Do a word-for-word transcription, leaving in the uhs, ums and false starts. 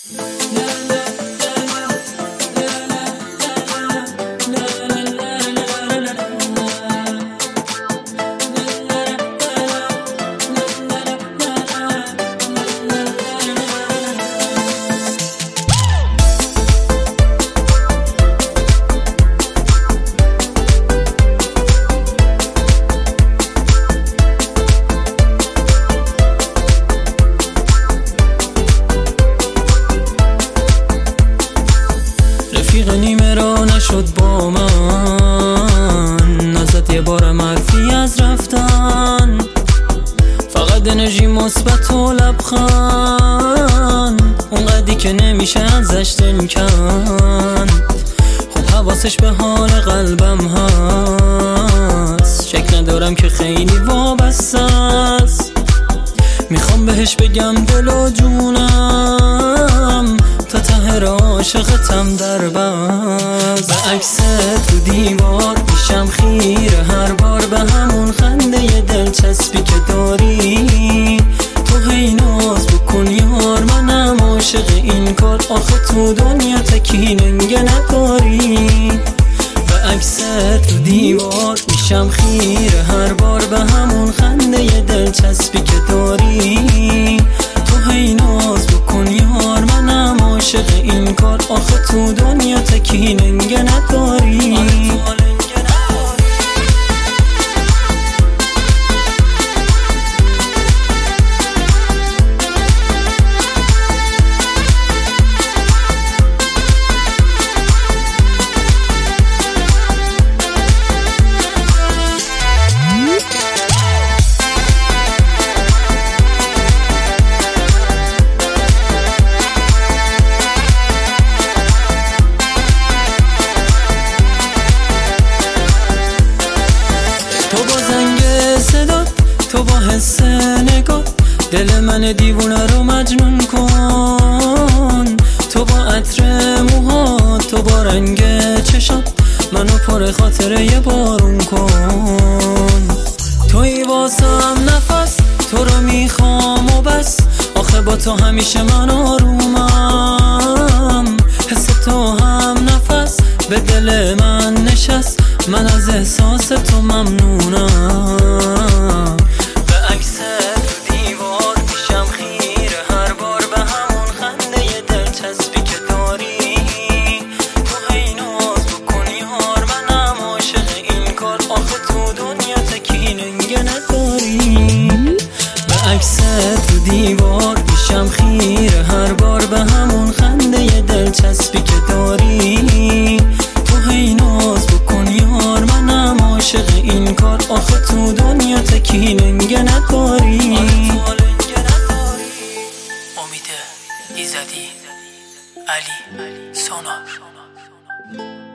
رفیق نیمه را نشد با من، ازت یه بارم حرفی از رفتن، فقط انرژی مثبت و لبخند، اونقدی که نمیشه ازش دل کند. خب حواسش به حال قلبم هست، شک ندارم که خیلی وابسته است. میخوام بهش بگم دل و جونم، تا ته را عاشقتم در بست. به عکست رو دیوار میشم خیره هر بار، به همون خنده دلچسبی که داری. تو هی ناز بکن یار، منم عاشق این کار، آخه تو دنیا تکیننگه نداری. به عکست رو دیوار میشم خیره هر بار، به همون خنده دلچسبی که داری. تو هی ناز بکن یار، منم عاشق این کار، آخه تو دنیا تکیننگه نداری. تو با زنگ صدا، تو با حس نگاه، دل من دیوونه رو مجنون کن. تو با عطر موها، تو با رنگ چشات، منو پر خاطره یه بارون کن. توی واسم نفس، تو رو میخوام و بس، آخه با تو همیشه من آرومم. حس تو هم نفس به دل من نشست، من از احساس تو ممنونم. به عکست تو دیوار میشم خیره هر بار، به همون خنده دلچسبی که داری. تو هی ناز بکن یار، منم عاشق این کار، آخه تو دنیا تکیننگه نداری. به عکست تو دیوار میشم خیره هر بار، به همون خنده دلچسبی که داری. تو هی ناز بکن یار، منم عاشق این کار، آخه تو دنیا تکیننگه نداری. امید ایزدی، علی سونار.